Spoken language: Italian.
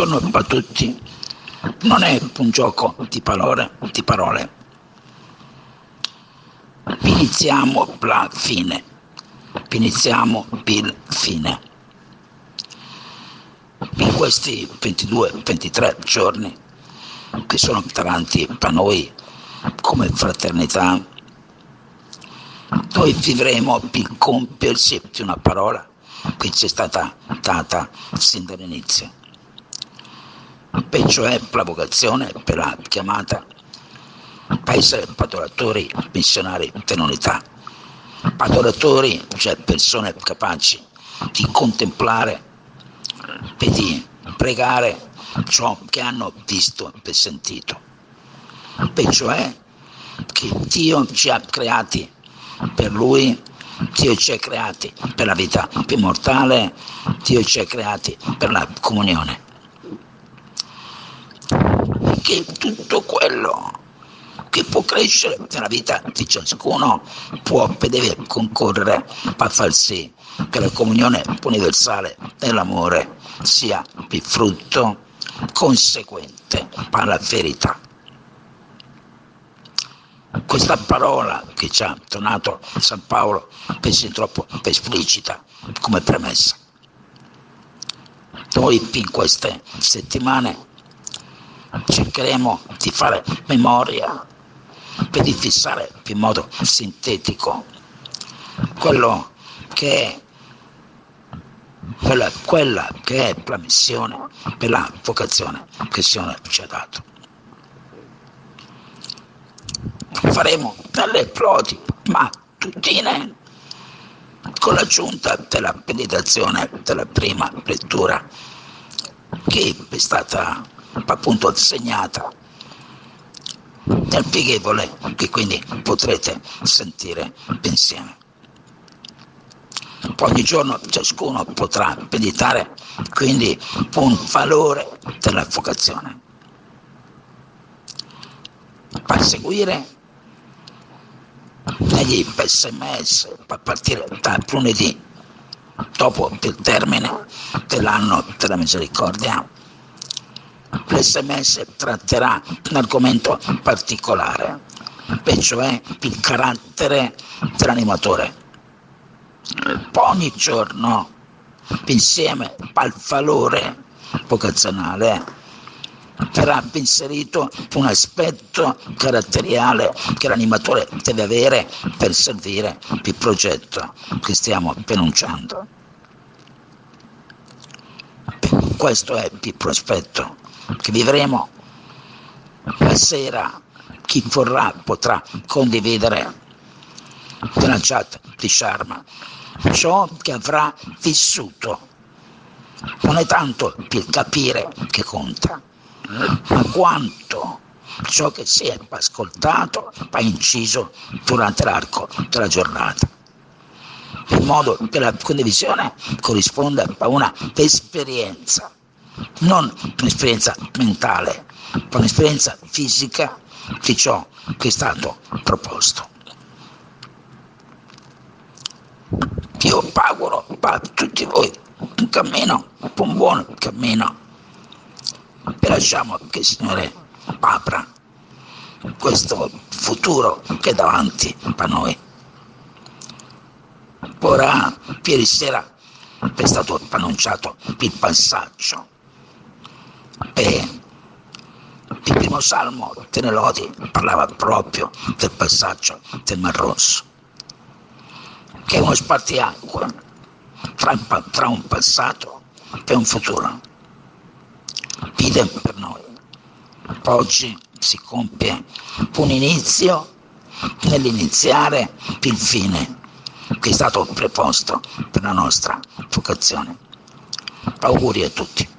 Buongiorno a tutti. Non è un gioco di parole. Iniziamo la fine. Iniziamo il fine. In questi 22-23 giorni, che sono tanti per noi come fraternità, noi vivremo il compiersi di una parola che ci è stata data sin dall'inizio, e cioè la vocazione per la chiamata a essere pastoratori missionari dell'unità. Pastoratori, cioè persone capaci di contemplare e di pregare ciò che hanno visto e sentito, e cioè che Dio ci ha creati per Lui, Dio ci ha creati per la vita immortale, Dio ci ha creati per la comunione. Che tutto quello che può crescere nella vita di ciascuno può e deve concorrere a far sì che la comunione universale dell'amore sia il frutto conseguente alla verità. Questa parola che ci ha donato San Paolo pensi troppo esplicita come premessa. Noi in queste settimane cercheremo di fare memoria per di fissare in modo sintetico quello che è quella che è la missione per la vocazione che il Signore ci ha dato. Faremo delle plodi mattutine con l'aggiunta della meditazione della prima lettura, che è stata appunto segnata nel pieghevole, che quindi potrete sentire insieme. Ogni giorno ciascuno potrà meditare quindi un valore della vocazione. Per seguire negli SMS a partire da lunedì, dopo il termine dell'anno della misericordia, l'SMS tratterà un argomento particolare, e cioè il carattere dell'animatore. Ogni giorno, insieme al valore vocazionale, verrà inserito un aspetto caratteriale che l'animatore deve avere per servire il progetto che stiamo enunciando. Questo è il prospetto che vivremo. La sera chi vorrà potrà condividere nella chat di Sharma ciò che avrà vissuto. Non è tanto il capire che conta, ma quanto ciò che si è ascoltato va inciso durante l'arco della giornata, in modo che la condivisione corrisponda a una esperienza, non un'esperienza mentale, ma un'esperienza fisica di ciò che è stato proposto. Io auguro a tutti voi un cammino, un buon cammino, e lasciamo che il Signore apra questo futuro che è davanti a noi. Ora, ieri sera è stato annunciato il passaggio, e il primo salmo delle lodi parlava proprio del passaggio del Mar Rosso, che è uno spartiacque tra un passato e un futuro. Idem per noi. Oggi si compie un inizio nell'iniziare il fine che è stato preposto per la nostra vocazione. Auguri a tutti.